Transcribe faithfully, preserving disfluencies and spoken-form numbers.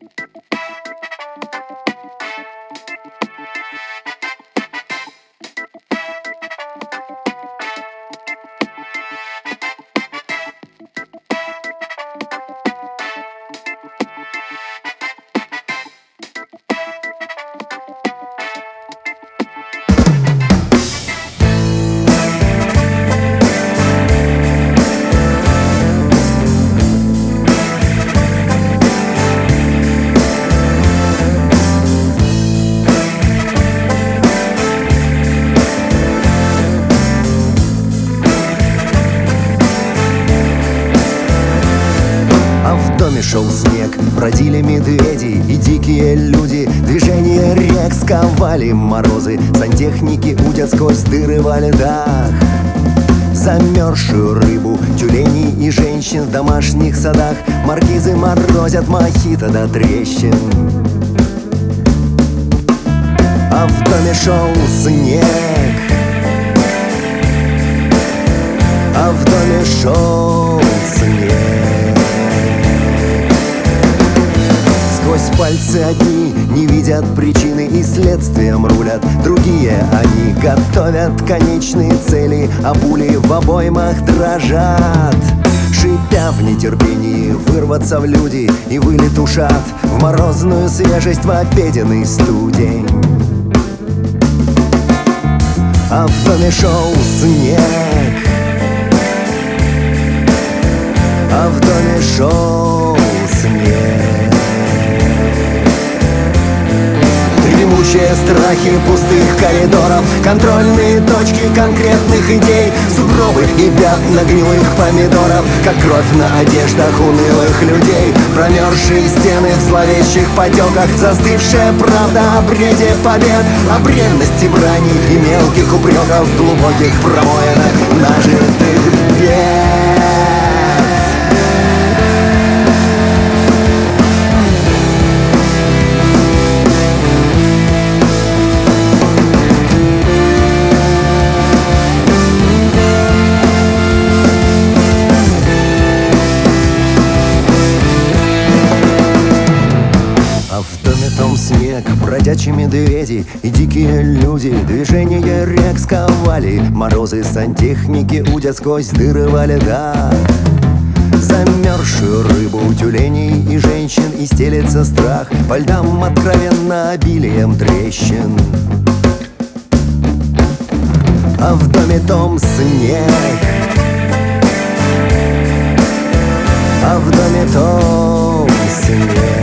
Шел снег, бродили медведи и дикие люди. Движение рек сковали морозы. Сантехники удят сквозь дыры во льдах замерзшую рыбу, тюленей и женщин в домашних садах. Маркизы морозят мохито до трещин. А в доме шел снег, а в доме шел снег. Сквозь пальцы одни не видят причины и следствием рулят. Другие они готовят конечные цели, а пули в обоймах дрожат, шипя в нетерпении вырваться в люди. И вылетушат в морозную свежесть в обеденный студень. А в доме шел снег, а в доме шел снег. Дремучие страхи пустых коридоров, контрольные точки конкретных идей, сугробы и пятна гнилых помидоров, как кровь на одеждах унылых людей. Промерзшие стены в зловещих потеках, застывшая правда о бреде побед, о бренности брани и мелких упреков, глубоких промоинах нажитых бед. Снег, бродячие медведи и дикие люди. Движение рек сковали морозы. Сантехники удят сквозь дыры во льдах замерзшую рыбу, тюленей и женщин. И стелется страх по льдам откровенно обилием трещин. А в доме том снег, а в доме том снег.